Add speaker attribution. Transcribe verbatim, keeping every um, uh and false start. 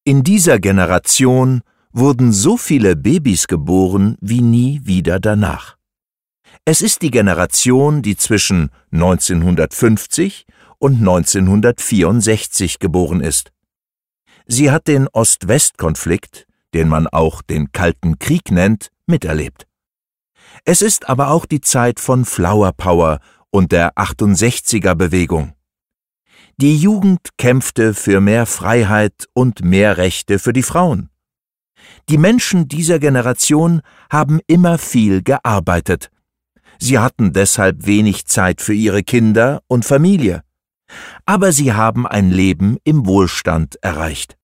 Speaker 1: In dieser Generation wurden so viele Babys geboren wie nie wieder danach. Es ist die Generation, die zwischen neunzehnhundertfünfzig und neunzehnhundertvierundsechzig geboren ist. Sie hat den Ost-West-Konflikt, den man auch den Kalten Krieg nennt, miterlebt. Es ist aber auch die Zeit von Flower Power und der achtundsechziger-Bewegung. Die Jugend kämpfte für mehr Freiheit und mehr Rechte für die Frauen. Die Menschen dieser Generation haben immer viel gearbeitet. Sie hatten deshalb wenig Zeit für ihre Kinder und Familie. Aber sie haben ein Leben im Wohlstand erreicht.